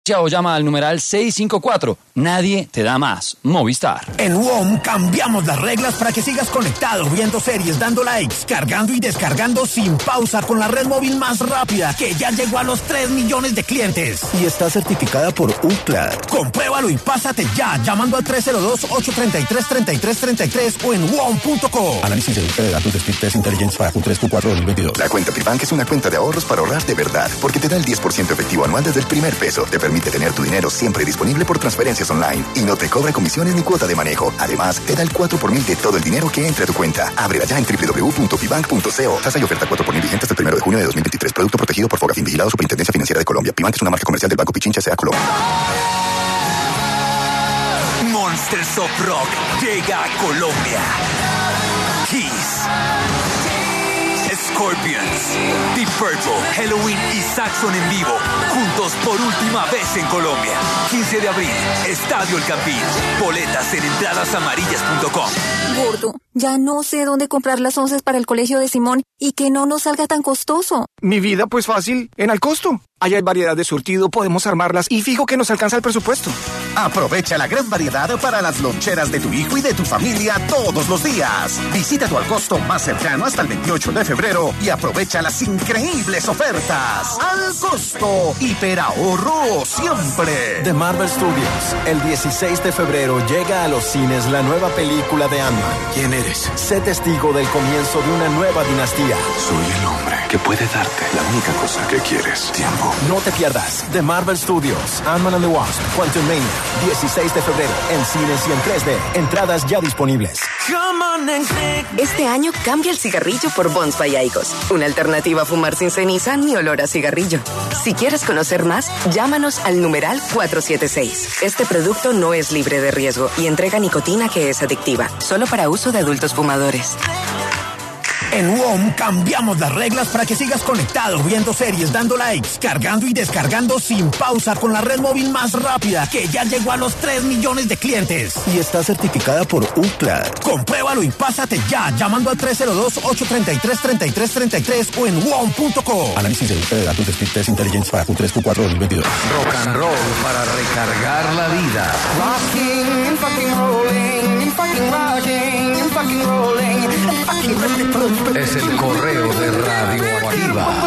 O llama al numeral 654. Nadie te da más. Movistar. En WOM cambiamos las reglas para que sigas conectado, viendo series, dando likes, cargando y descargando sin pausa con la red móvil más rápida, que ya llegó a los 3 millones de clientes. Y está certificada por UCLA. Compruébalo y pásate ya, llamando al 302-833-3333 o en WOM.co. Análisis de datos de Speed Test Intelligence para Q3, Q4 2022. La cuenta Pribank es una cuenta de ahorros para ahorrar de verdad, porque te da el 10% efectivo anual desde el primer peso. Te permite tener tu dinero siempre disponible por transferencias online y no te cobra comisiones ni cuota de manejo. Además, te da el 4 por mil de todo el dinero que entre a tu cuenta. Ábrela ya en www.pibank.co. Tasa y oferta 4 por mil vigente hasta el 1 de junio de 2023. Producto protegido por Fogafín, vigilado Superintendencia Financiera de Colombia. Pibank es una marca comercial del Banco Pichincha S.A. Colombia. Monsters of Rock llega a Colombia. Kiss, Scorpions, Deep Purple, Halloween y Saxon en vivo, juntos por última vez en Colombia. 15 de abril, Estadio El Campín. Boletas en entradasamarillas.com. Gordo, ya no sé dónde comprar las onces para el colegio de Simón y que no nos salga tan costoso. Mi vida, pues fácil, en Alcosto. Allá hay variedad de surtido, podemos armarlas y fijo que nos alcanza el presupuesto. Aprovecha la gran variedad para las loncheras de tu hijo y de tu familia todos los días. Visita tu Alcosto más cercano hasta el 28 de febrero y aprovecha las increíbles ofertas. Alcosto, hiperahorro siempre. De Marvel Studios, el 16 de febrero llega a los cines la nueva película de Ant-Man. ¿Quién eres? Sé testigo del comienzo de una nueva dinastía. Soy el hombre que puede darte la única cosa que quieres: tiempo. No te pierdas The Marvel Studios, Ant-Man and the Wasp, Quantumania, 16 de febrero, en cines y en 3D. Entradas ya disponibles. Este año cambia el cigarrillo por Bonds by Aigos, una alternativa a fumar sin ceniza ni olor a cigarrillo. Si quieres conocer más, llámanos al numeral 476. Este producto no es libre de riesgo y entrega nicotina que es adictiva, solo para uso de adultos fumadores. En WOM cambiamos las reglas para que sigas conectado, viendo series, dando likes, cargando y descargando sin pausa con la red móvil más rápida, que ya llegó a los 3 millones de clientes. Y está certificada por UCLA. Compruébalo y pásate ya, llamando al 302-833-3333 o en WOM.co. Análisis de datos de Speed Test Intelligence para Q3, Q4 2022. Rock and roll para recargar la vida. Rocking and fucking rolling and fucking rocking and fucking rolling and fucking es el correo de Radioactiva.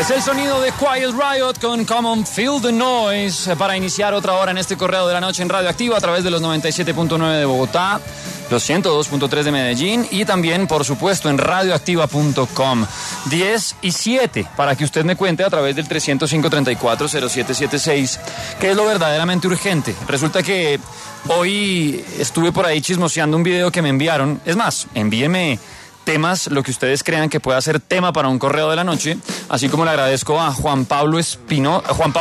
Es el sonido de Quiet Riot con Come On Feel the Noise para iniciar otra hora en este Correo de la Noche en Radio Activa a través de los 97.9 de Bogotá, los 102.3 de Medellín y también, por supuesto, en radioactiva.com. 10 y 7 para que usted me cuente a través del 305-340776 qué es lo verdaderamente urgente. Resulta que hoy estuve por ahí chismoseando un video que me enviaron. Es más, envíenme temas, lo que ustedes crean que pueda ser tema para un Correo de la Noche, así como le agradezco a Juan Pablo Espina,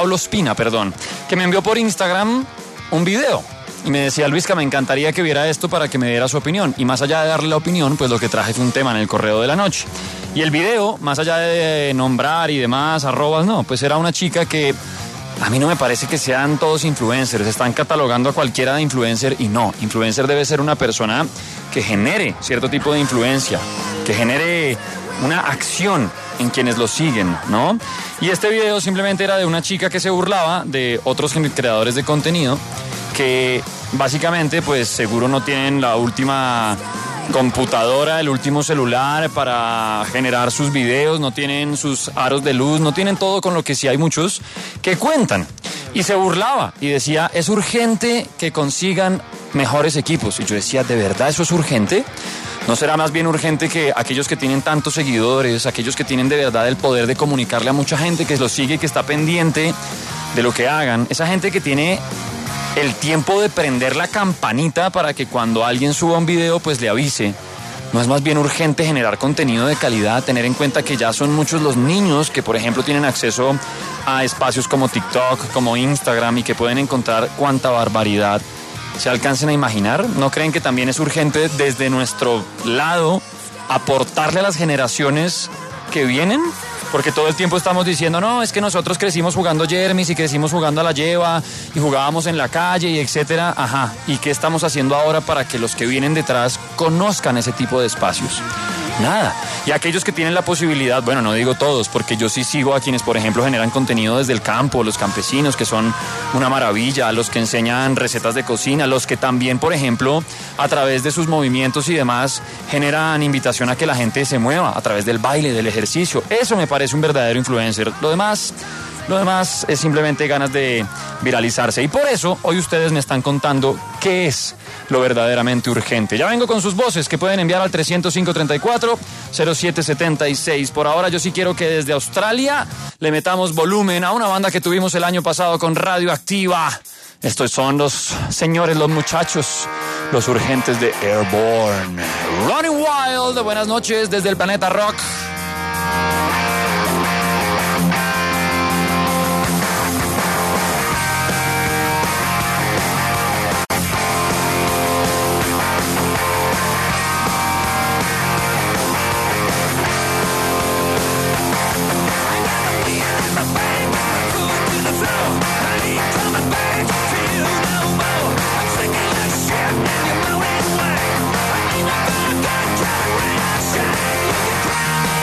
que me envió por Instagram un video y me decía: Luisca, me encantaría que viera esto para que me diera su opinión, y más allá de darle la opinión, pues lo que traje fue un tema en el Correo de la Noche. Y el video, más allá de nombrar y demás arrobas, no, pues era una chica que a mí no me parece que sean todos influencers, están catalogando a cualquiera de influencer, y no, influencer debe ser una persona que genere cierto tipo de influencia, que genere una acción en quienes lo siguen, ¿no? Y este video simplemente era de una chica que se burlaba de otros creadores de contenido que básicamente pues seguro no tienen la última computadora, el último celular para generar sus videos, no tienen sus aros de luz, no tienen todo, con lo que sí hay muchos que cuentan. Y se burlaba y decía: es urgente que consigan mejores equipos. Y yo decía: ¿de verdad eso es urgente? ¿No será más bien urgente que aquellos que tienen tantos seguidores, aquellos que tienen de verdad el poder de comunicarle a mucha gente que los sigue, que está pendiente de lo que hagan, esa gente que tiene el tiempo de prender la campanita para que cuando alguien suba un video pues le avise? ¿No es más bien urgente generar contenido de calidad, tener en cuenta que ya son muchos los niños que, por ejemplo, tienen acceso a espacios como TikTok, como Instagram, y que pueden encontrar cuánta barbaridad se alcancen a imaginar? ¿No creen que también es urgente desde nuestro lado aportarle a las generaciones que vienen? Porque todo el tiempo estamos diciendo: no, es que nosotros crecimos jugando Jermis y crecimos jugando a la lleva y jugábamos en la calle y etcétera. Ajá, ¿y qué estamos haciendo ahora para que los que vienen detrás conozcan ese tipo de espacios? Nada. Y aquellos que tienen la posibilidad, bueno, no digo todos, porque yo sí sigo a quienes, por ejemplo, generan contenido desde el campo, los campesinos, que son una maravilla, los que enseñan recetas de cocina, los que también, por ejemplo, a través de sus movimientos y demás, generan invitación a que la gente se mueva a través del baile, del ejercicio. Eso me parece un verdadero influencer. Lo demás es simplemente ganas de viralizarse. Y por eso hoy ustedes me están contando qué es lo verdaderamente urgente. Ya vengo con sus voces que pueden enviar al 305-34-0776. Por ahora yo sí quiero que desde Australia le metamos volumen a una banda que tuvimos el año pasado con Radioactiva. Estos son los señores, los muchachos, los urgentes de Airborne. Running Wild, buenas noches desde el planeta Rock. Shine.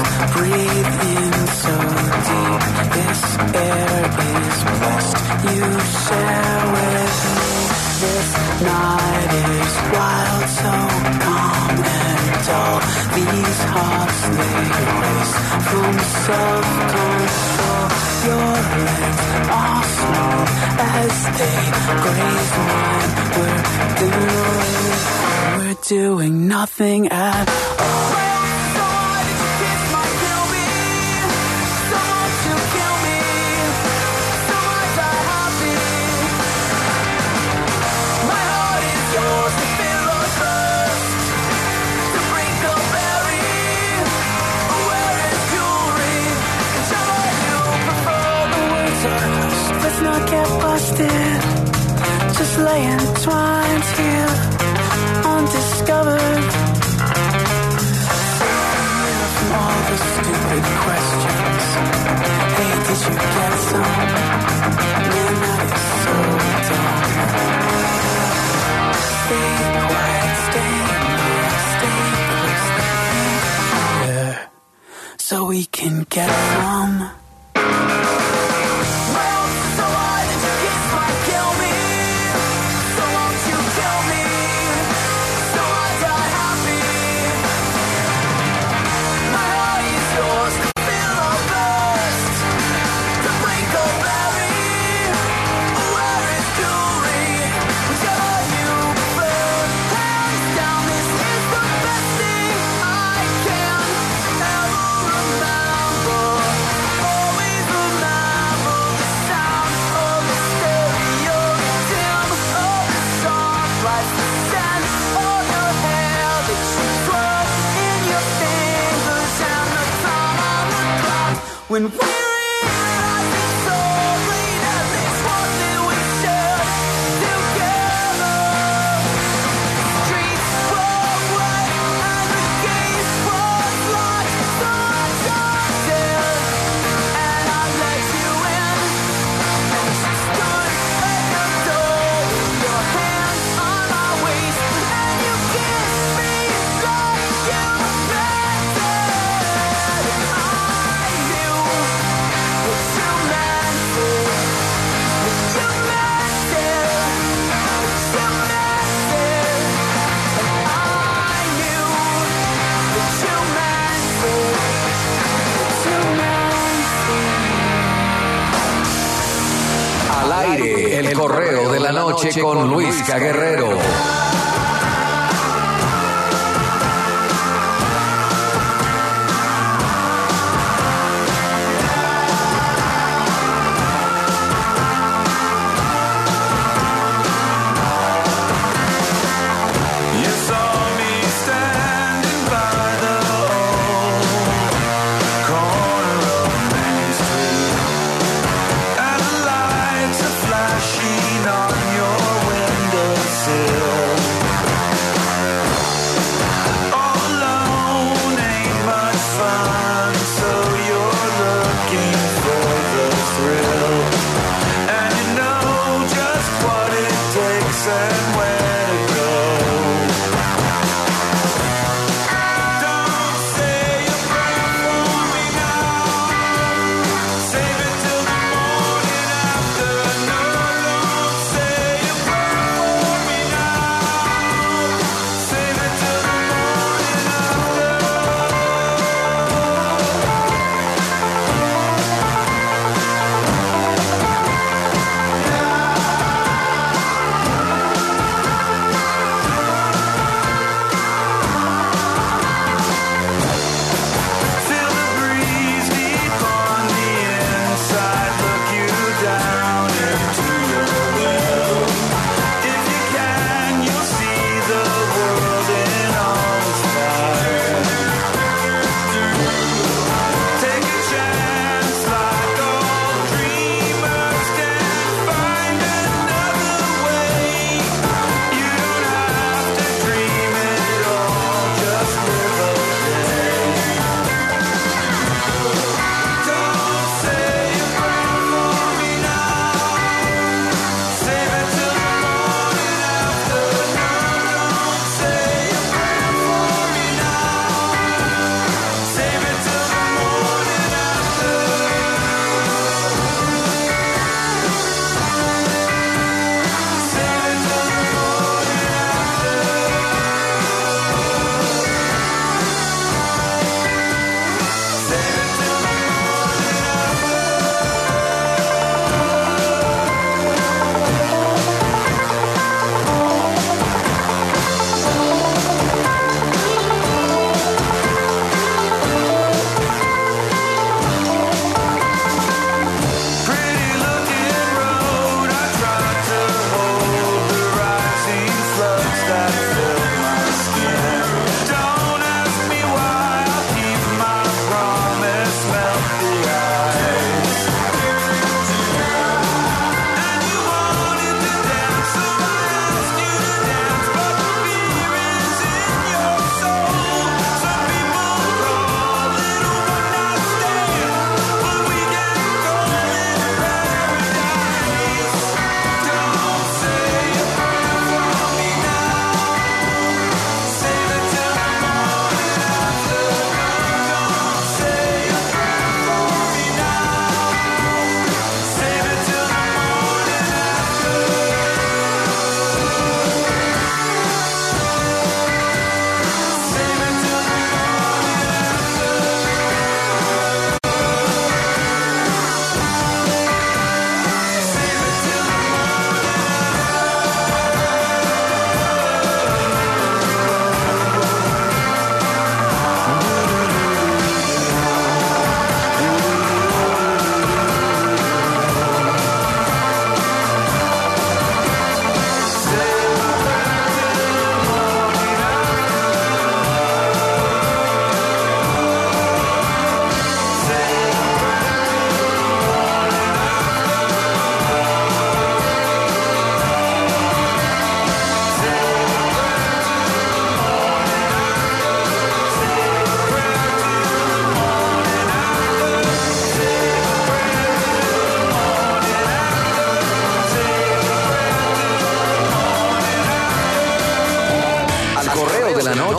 breathe in so deep. This air is blessed. You share with me. This night is wild, so calm and dull. These hearts, they race from self-control. Your legs are smooth as they graze mine. We're doing nothing at all. Let's not get busted. Just lay entwined here, undiscovered. From all the stupid questions. Hey, did you get some? Man, that is so dumb. Stay quiet, stay close here, so we can get some. When we realize it's so late, at least one that we shared together. Streets were wet and the gates were locked, so I jumped in and I let you in. And she stood at the door with your hand on my waist, and you kissed me like you meant it. Al aire, el correo de la noche con Luisca Guerrero. Flashing on your windowsill.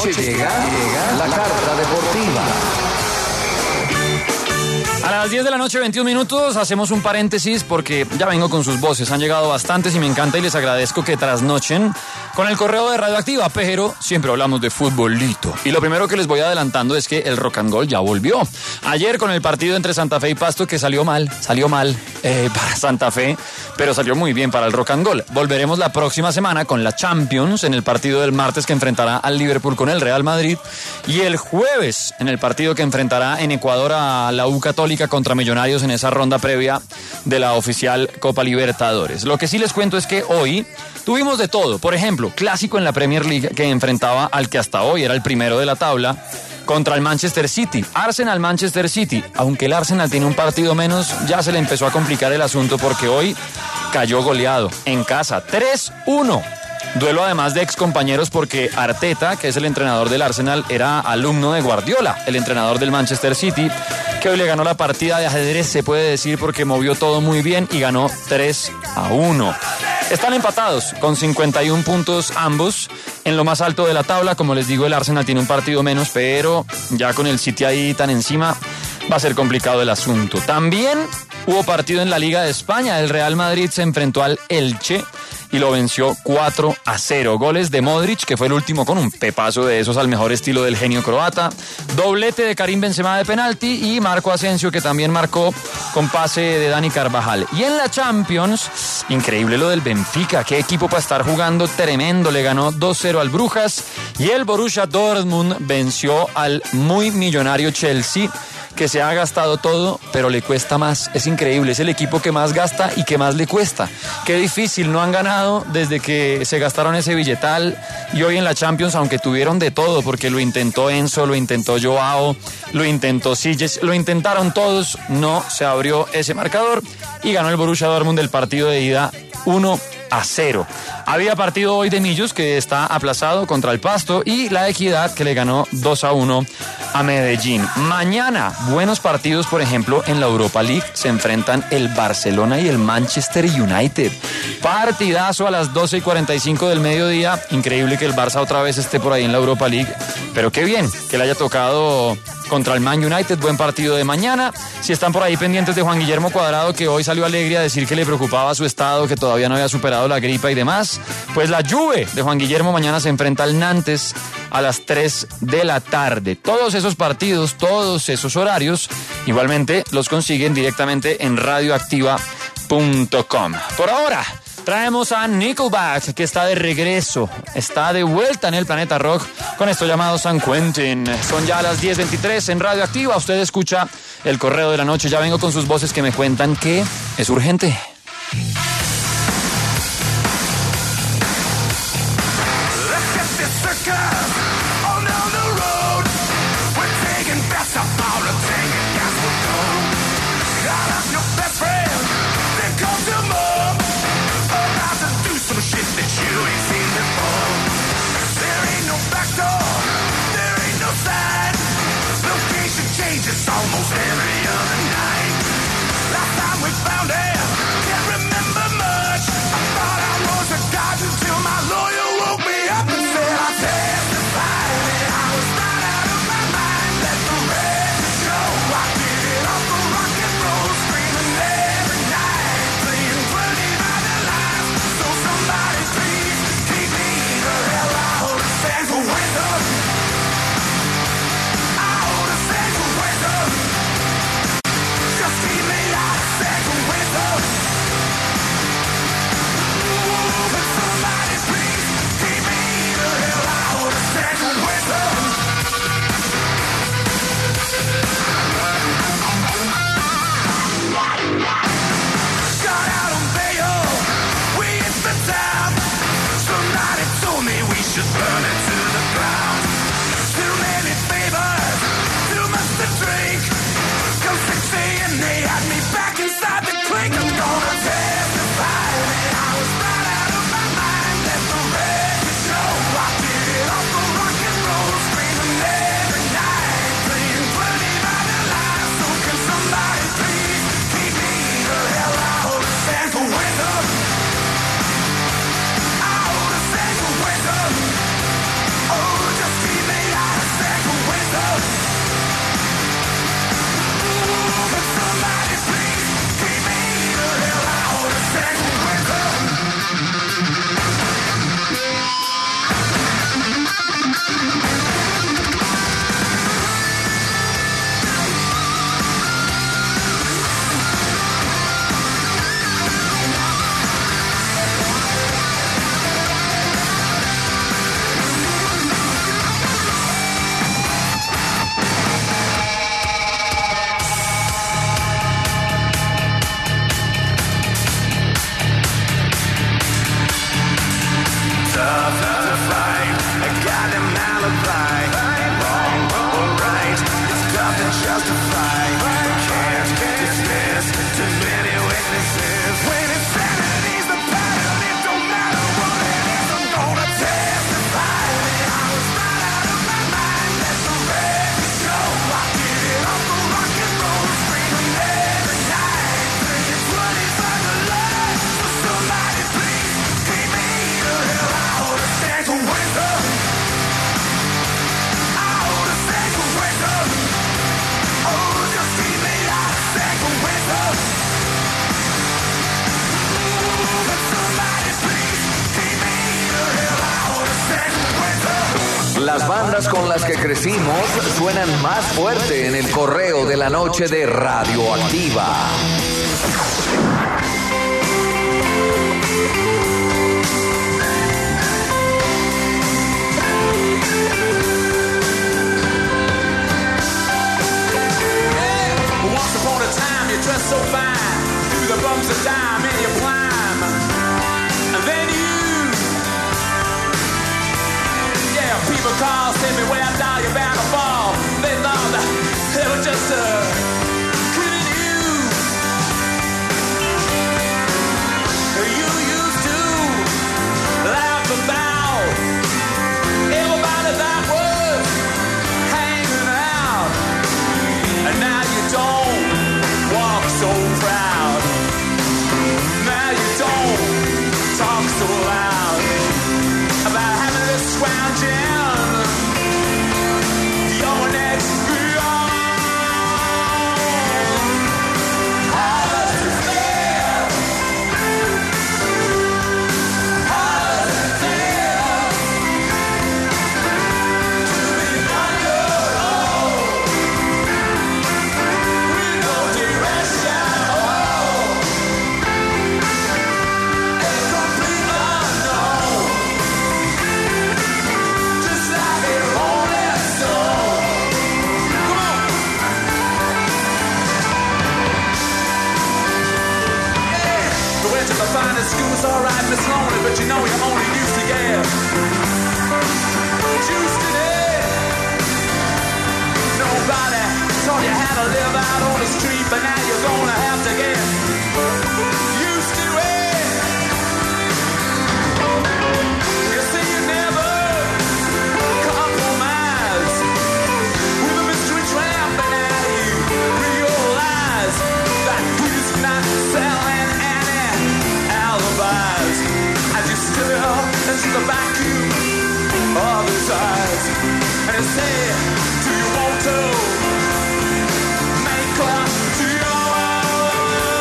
noche llega la carta deportiva. A las 10 de la noche, 21 minutos, hacemos un paréntesis porque ya vengo con sus voces. Han llegado bastantes y me encanta y les agradezco que trasnochen con el correo de Radioactiva, pero siempre hablamos de futbolito. Y lo primero que les voy adelantando es que el rock and roll ya volvió. Ayer con el partido entre Santa Fe y Pasto, que salió mal para Santa Fe, pero salió muy bien para el rock and roll. Volveremos la próxima semana con la Champions en el partido del martes que enfrentará al Liverpool con el Real Madrid y el jueves en el partido que enfrentará en Ecuador a la U Católica contra Millonarios en esa ronda previa de la oficial Copa Libertadores. Lo que sí les cuento es que hoy tuvimos de todo. Por ejemplo, clásico en la Premier League que enfrentaba al que hasta hoy era el primero de la tabla contra el Manchester City. Arsenal-Manchester City. Aunque el Arsenal tiene un partido menos, ya se le empezó a complicar el asunto porque hoy cayó goleado en casa 3-1. Duelo además de excompañeros porque Arteta, que es el entrenador del Arsenal, era alumno de Guardiola, el entrenador del Manchester City, que hoy le ganó la partida de ajedrez, se puede decir, porque movió todo muy bien y ganó 3-1. Están empatados con 51 puntos ambos en lo más alto de la tabla. Como les digo, el Arsenal tiene un partido menos, pero ya con el City ahí tan encima va a ser complicado el asunto. También hubo partido en la Liga de España. El Real Madrid se enfrentó al Elche y lo venció 4-0. Goles de Modric, que fue el último con un pepazo de esos al mejor estilo del genio croata. Doblete de Karim Benzema de penalti y Marco Asensio, que también marcó con pase de Dani Carvajal. Y en la Champions, increíble lo del Benfica. Qué equipo para estar jugando tremendo. Le ganó 2-0 al Brujas y el Borussia Dortmund venció al muy millonario Chelsea, que se ha gastado todo, pero le cuesta más. Es increíble, es el equipo que más gasta y que más le cuesta. Qué difícil, no han ganado desde que se gastaron ese billetal. Y hoy en la Champions, aunque tuvieron de todo, porque lo intentó Enzo, lo intentó Joao, lo intentó Silles, lo intentaron todos, no se abrió ese marcador y ganó el Borussia Dortmund el partido de ida 1-0. Había partido hoy de Millos, que está aplazado contra el Pasto, y la Equidad, que le ganó 2-1 a Medellín. Mañana, buenos partidos, por ejemplo, en la Europa League. Se enfrentan el Barcelona y el Manchester United. Partidazo a las 12:45 del mediodía. Increíble que el Barça otra vez esté por ahí en la Europa League, pero qué bien que le haya tocado contra el Man United. Buen partido de mañana. Si están por ahí pendientes de Juan Guillermo Cuadrado, que hoy salió alegre a decir que le preocupaba su estado, que todavía no había superado la gripa y demás, pues la Juve de Juan Guillermo mañana se enfrenta al Nantes a las 3 de la tarde. Todos esos partidos, todos esos horarios, igualmente los consiguen directamente en radioactiva.com. Por ahora, traemos a Nickelback, que está de regreso, está de vuelta en el planeta rock con esto llamado San Quentin. Son ya las 10:23 en Radioactiva. Usted escucha el correo de la noche. Ya vengo con sus voces que me cuentan que es urgente. Almost every other night. Last time we found him, can't remember much. I thought I was a god until my lawyer woke me up and said I testified that I was right out of my mind. Let the record show I did it off the rock and roll, screaming every night, playing 20 by the lines. So somebody please keep me the hell out of San Quentin. Out of San Quentin. Las bandas con las que crecimos suenan más fuerte en el correo de la noche de Radioactiva. Once upon a time, you dressed so fine, through the bumps of time and you climb, and then people call, send me where I thought you're bound to fall. They thought that they were just kidding you. You used to laugh about everybody that was hanging out, and now you don't walk so proud. Now you don't talk so loud about having this scrounging. School's alright, Miss Lonely, but you know you only used to get juice today. Nobody taught you how to live out on the street, but now you're gonna have to get used to it. You see, you never compromise with a mystery tramp, but now you realize that he's not selling alibis as you stare into the vacuum of his eyes, and you say, do you want to make love to your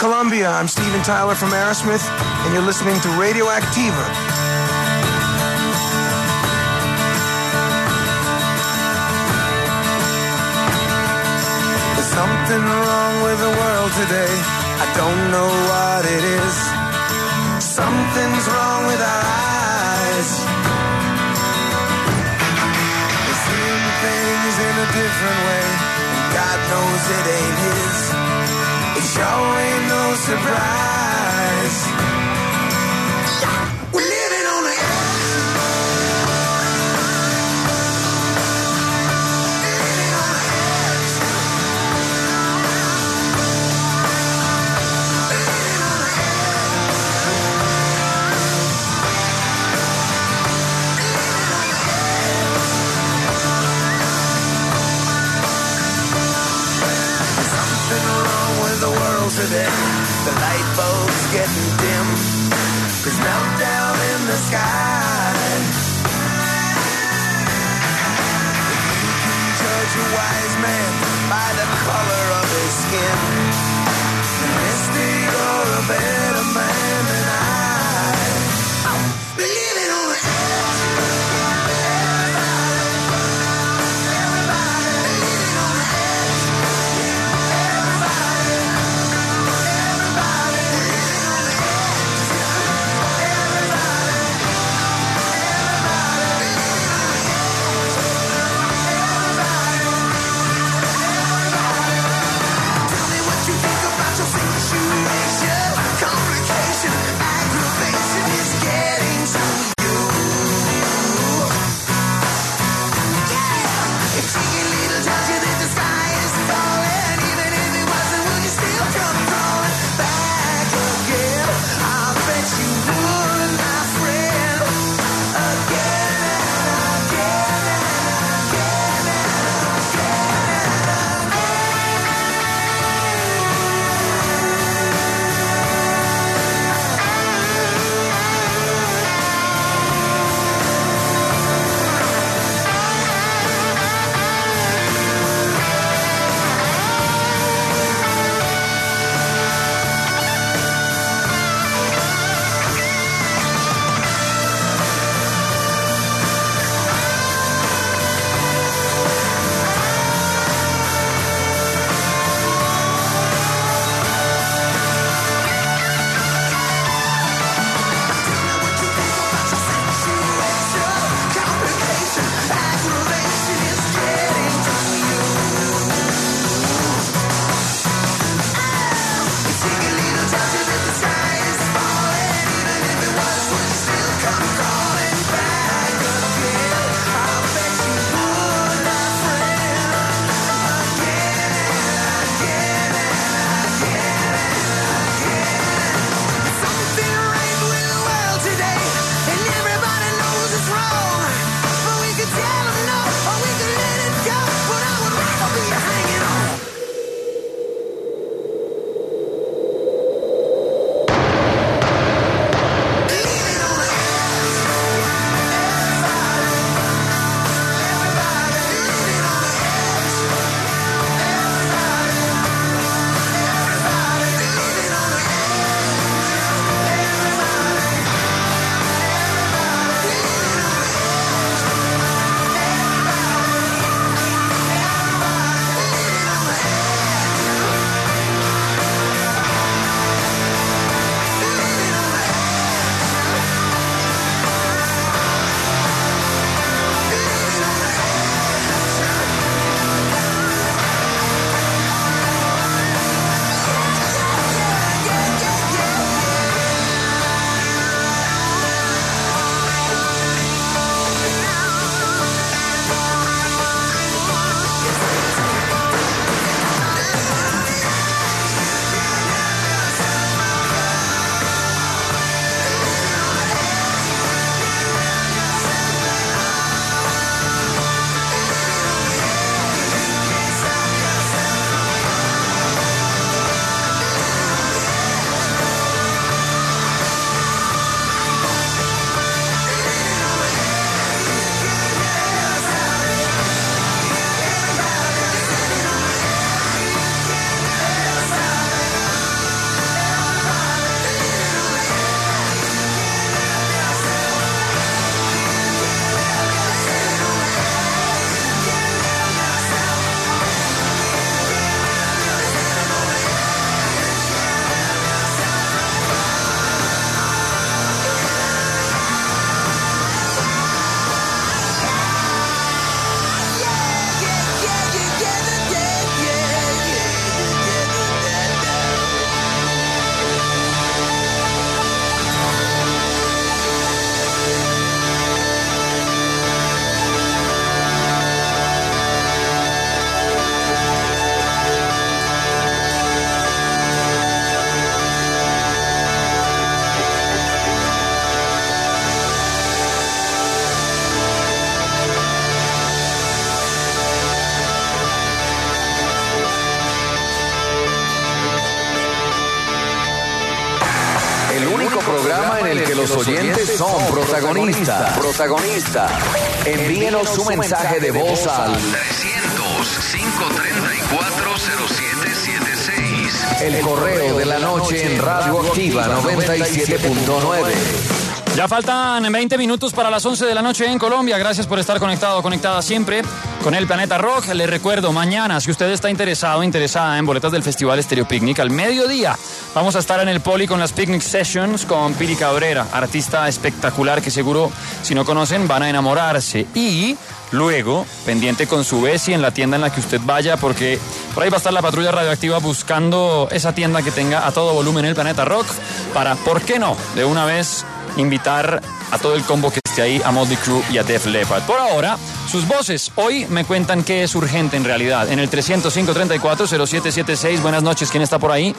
Colombia, I'm Steven Tyler from Aerosmith, and you're listening to Radioactiva. There's something wrong with the world today. I don't know what it is. Something's wrong with our eyes. We're seeing things in a different way, and God knows it ain't his. It sure ain't no surprise. We're living on the edge. Living on the edge. Living on the Something wrong with the world today. The light bulb's getting dim. There's meltdown in the sky. You can judge a wise man by the color of his skin. An mystic or a better man than I. We're living on the edge. Everybody, living on the edge. Everybody, living on the edge. los oyentes son protagonistas. Envíenos su mensaje de voz al 300-534-0776. el correo de la noche en Radioactiva 97.9. Ya faltan 20 minutos para las 11 de la noche en Colombia. Gracias por estar conectado o conectada siempre con el Planeta Rock. Les recuerdo, mañana, si usted está interesada en boletas del Festival Estéreo Picnic, al mediodía vamos a estar en el Poli con las Picnic Sessions con Piri Cabrera, artista espectacular que seguro, si no conocen, van a enamorarse. Y luego, pendiente con su Bessie en la tienda en la que usted vaya, porque por ahí va a estar la patrulla radioactiva buscando esa tienda que tenga a todo volumen el Planeta Rock para, ¿por qué no?, de una vez invitar a todo el combo que esté ahí, a Motley Crue y a Def Leppard. Por ahora, sus voces hoy me cuentan que es urgente en realidad. En el 305-34-0776. Buenas noches, ¿quién está por ahí?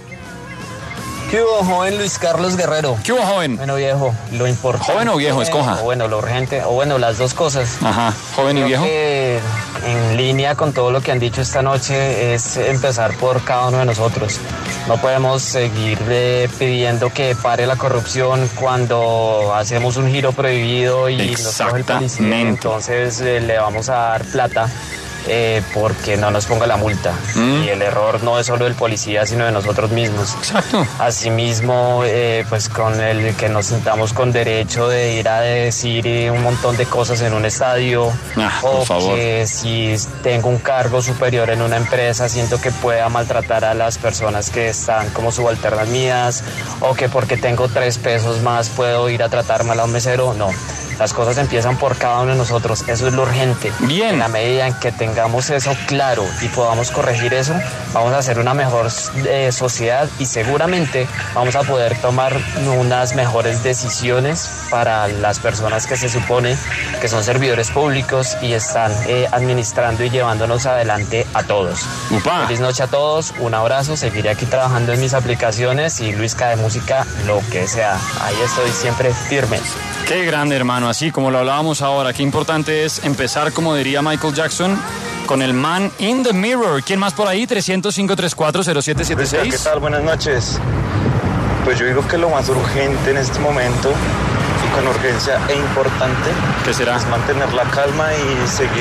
¿Qué hubo, joven Luis Carlos Guerrero? ¿Qué hubo, joven? Bueno, viejo, lo importante. ¿Joven o viejo? Escoja. O bueno, lo urgente, o bueno, las dos cosas. Ajá, joven y viejo. Que en línea con todo lo que han dicho esta noche es empezar por cada uno de nosotros. No podemos seguir pidiendo que pare la corrupción cuando hacemos un giro prohibido y nos coge el policía. Entonces le vamos a dar plata. Porque no nos ponga la multa. Y el error no es solo del policía, sino de nosotros mismos. Exacto. Asimismo, pues con el que nos sintamos con derecho de ir a decir un montón de cosas en un estadio, por favor. Que si tengo un cargo superior en una empresa siento que pueda maltratar a las personas que están como subalternas mías, o que porque tengo 3 pesos más puedo ir a tratar mal a un mesero. No. Las cosas empiezan por cada uno de nosotros, eso es lo urgente. Bien. En la medida en que tengamos eso claro y podamos corregir eso, vamos a hacer una mejor sociedad y seguramente vamos a poder tomar unas mejores decisiones para las personas que se supone que son servidores públicos y están administrando y llevándonos adelante a todos. Upa. Feliz noche a todos, un abrazo, seguiré aquí trabajando en mis aplicaciones y Luisca de música, lo que sea. Ahí estoy siempre firme. Qué grande, hermano, así como lo hablábamos ahora. Qué importante es empezar, como diría Michael Jackson, con el Man in the Mirror. ¿Quién más por ahí? 300-534-0776. ¿Qué tal? Buenas noches. Pues yo digo que lo más urgente en este momento, y con urgencia e importante, ¿qué será? Es mantener la calma y seguir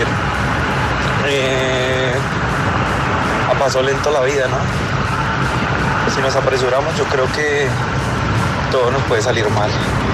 a paso lento la vida, ¿no? Si nos apresuramos, yo creo que todo nos puede salir mal.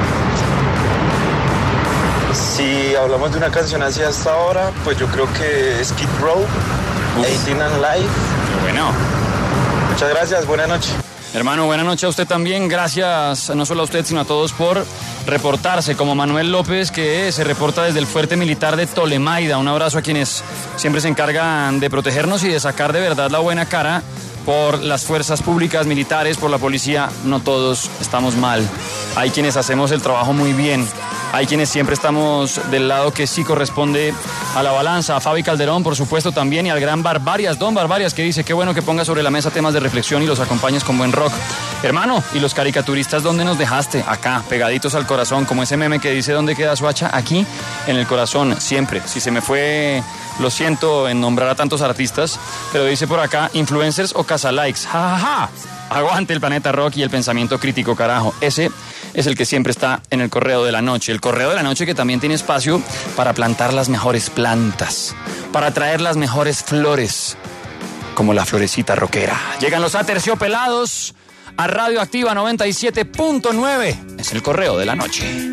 Si hablamos de una canción así hasta ahora, pues yo creo que es Skid Row, 18 and Life. Bueno. Muchas gracias, buenas noches. Hermano, buena noche a usted también. Gracias no solo a usted, sino a todos por reportarse, como Manuel López, que se reporta desde el fuerte militar de Tolemaida. Un abrazo a quienes siempre se encargan de protegernos y de sacar de verdad la buena cara por las fuerzas públicas, militares, por la policía. No todos estamos mal. Hay quienes hacemos el trabajo muy bien. Hay quienes siempre estamos del lado que sí corresponde a la balanza. A Fabi Calderón, por supuesto, también, y al gran Barbarias, Don Barbarias, que dice, qué bueno que pongas sobre la mesa temas de reflexión y los acompañes con buen rock. Hermano, ¿y los caricaturistas dónde nos dejaste? Acá, pegaditos al corazón, como ese meme que dice, ¿dónde queda su hacha? Aquí, en el corazón, siempre. Si se me fue, lo siento en nombrar a tantos artistas, pero dice por acá, influencers o cazalikes. ¡Ja, ja, ja! Aguante el Planeta Rock y el pensamiento crítico, carajo. Ese es el que siempre está en el Correo de la Noche. El Correo de la Noche que también tiene espacio para plantar las mejores plantas, para traer las mejores flores, como la florecita rockera. Llegan los Aterciopelados a Radioactiva 97.9. Es el Correo de la Noche.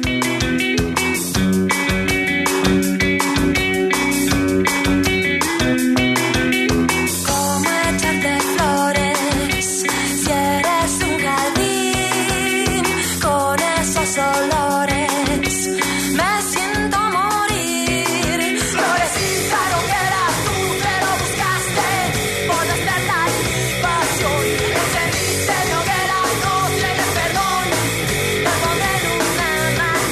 Perdón, me ponen una mano.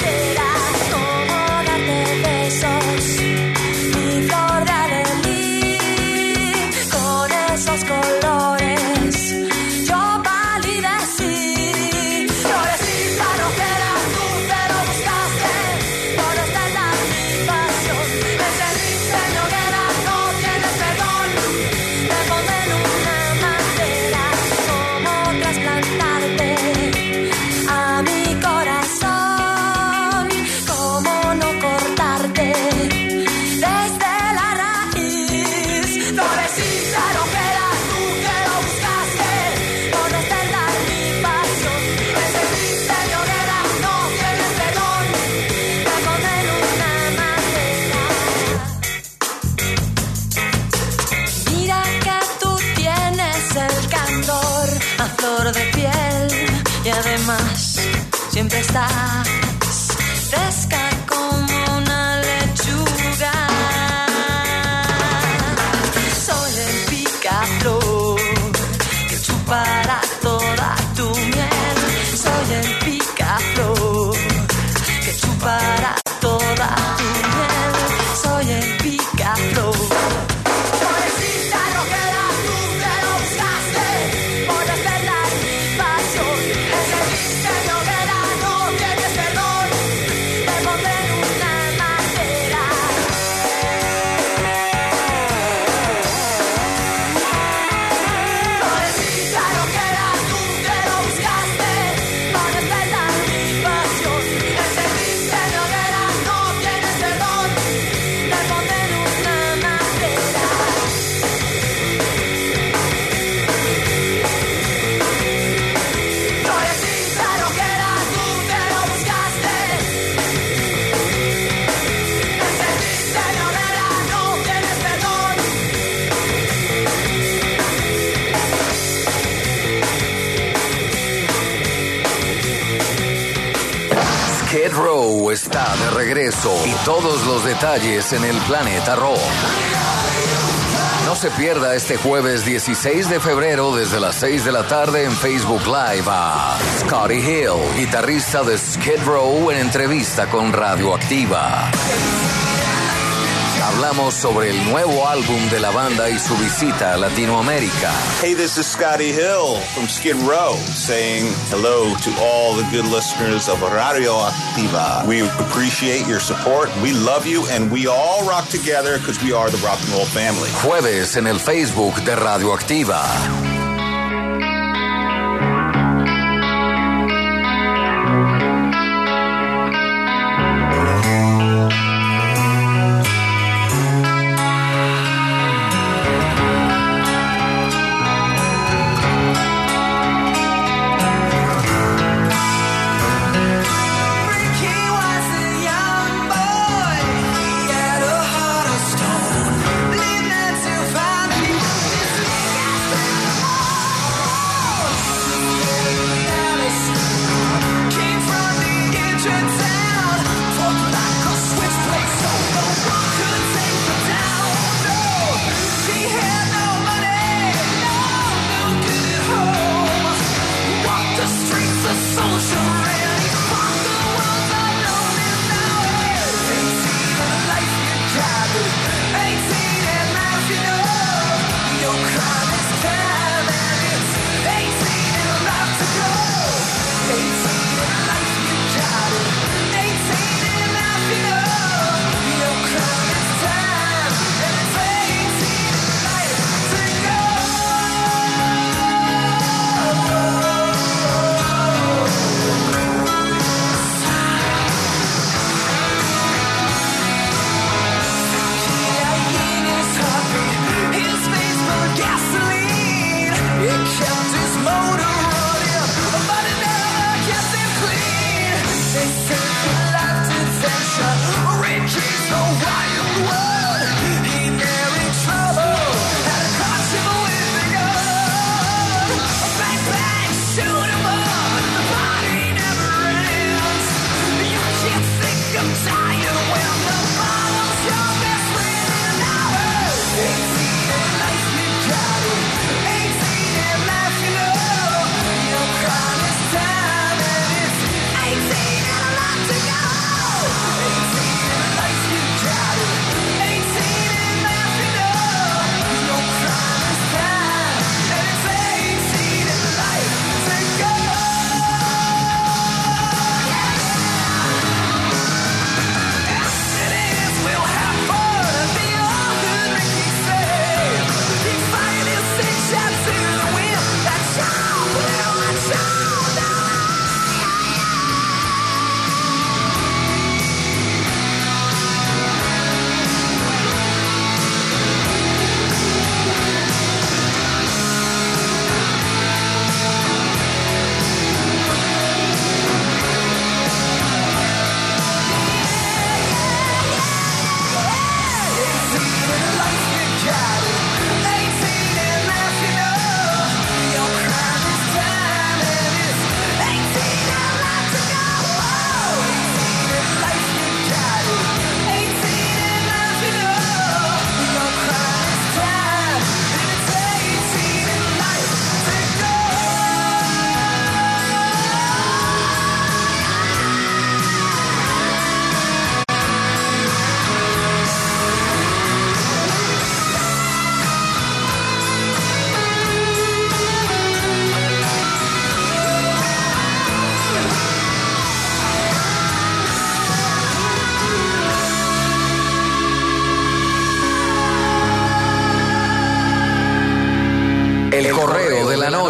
siempre estás fresca como una lechuga. Soy el picaflor que chupará toda tu miel. Soy el picaflor que chupará toda tu miel. Soy el picaflor. Pobrecita rojera, tú te lo buscaste. Por hacer la pasión. Ese misterio verano tienes perdón. Te pondré en una madera. Pobrecita rojera, tú te lo buscaste. Por hacer la pasión. Ese misterio verano tienes perdón. Te pondré en una madera. Florecita rojera, tú te lo buscaste. Ese misterio verano tienes perdón. Skid Row está de regreso y todos los detalles en el Planeta Rock. No se pierda este jueves 16 de febrero desde las 6 de la tarde en Facebook Live a Scotty Hill, guitarrista de Skid Row, en entrevista con Radioactiva. Hablamos sobre el nuevo álbum de la banda y su visita a Latinoamérica. Hey, this is Scotty Hill from Skid Row saying hello to all the good listeners of Radio Activa. We appreciate your support. We love you and we all rock together because we are the rock and roll family. Jueves en el Facebook de Radioactiva. He was a young boy. He had a heart of stone. Lived to find peace.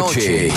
noche.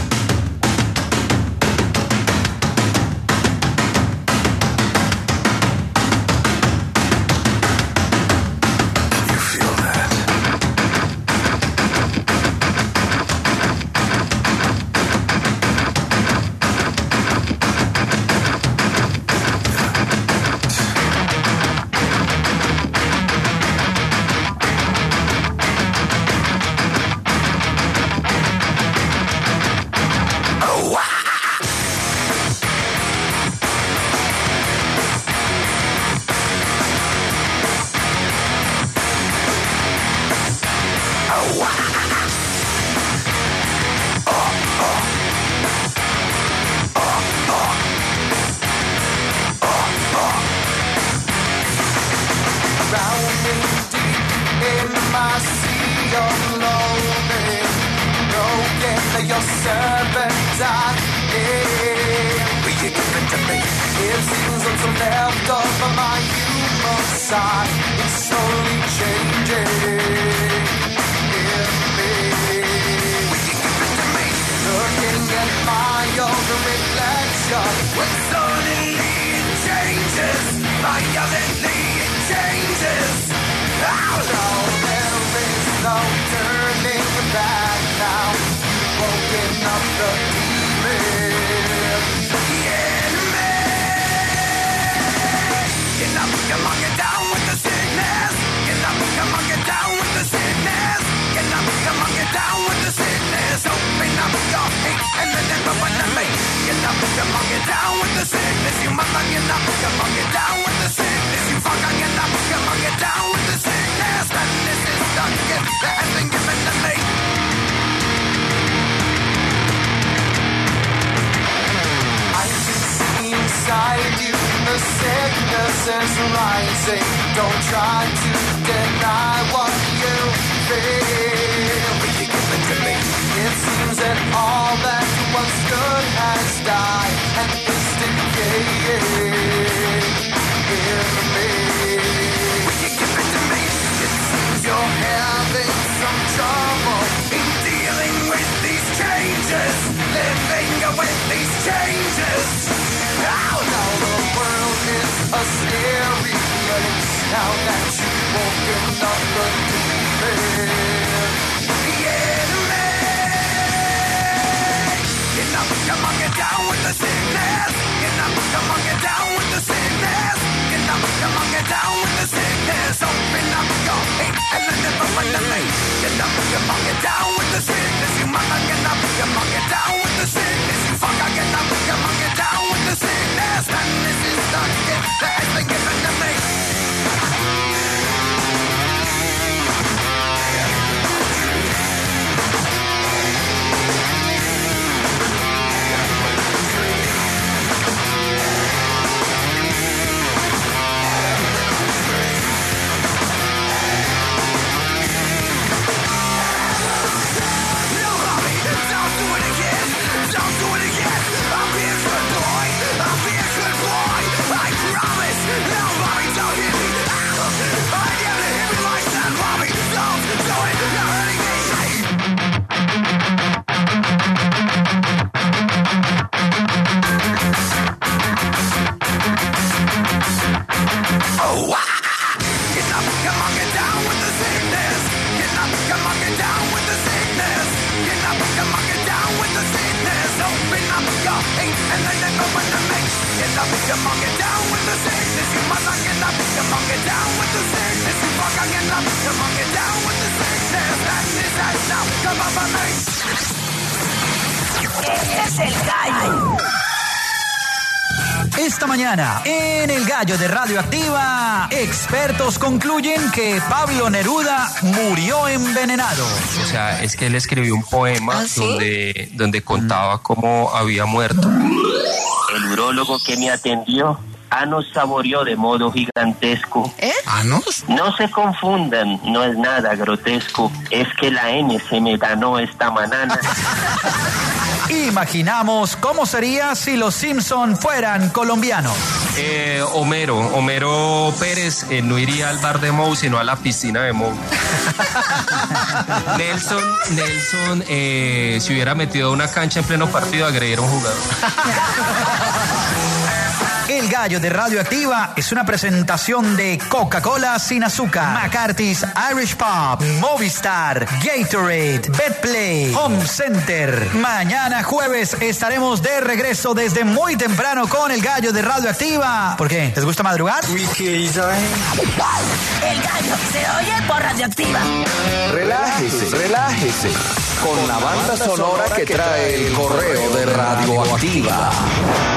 Esta mañana, en El Gallo de Radioactiva, expertos concluyen que Pablo Neruda murió envenenado. O sea, es que él escribió un poema donde contaba cómo había muerto. El urólogo que me atendió Anos saboreó de modo gigantesco. ¿Anos? No se confundan, no es nada grotesco. Es que la N se me ganó esta manana. Imaginamos cómo sería si los Simpson fueran colombianos. Homero Pérez no iría al bar de Mou, sino a la piscina de Mou. Nelson si hubiera metido una cancha en pleno partido, agrediera a un jugador. El Gallo de Radioactiva es una presentación de Coca-Cola sin azúcar, McCarthy's Irish Pub, Movistar, Gatorade, Betplay, Home Center. Mañana jueves estaremos de regreso desde muy temprano con El Gallo de Radioactiva. ¿Por qué? ¿Les gusta madrugar? El Gallo se oye por Radioactiva. Relájese con la banda sonora que trae el correo de Radioactiva.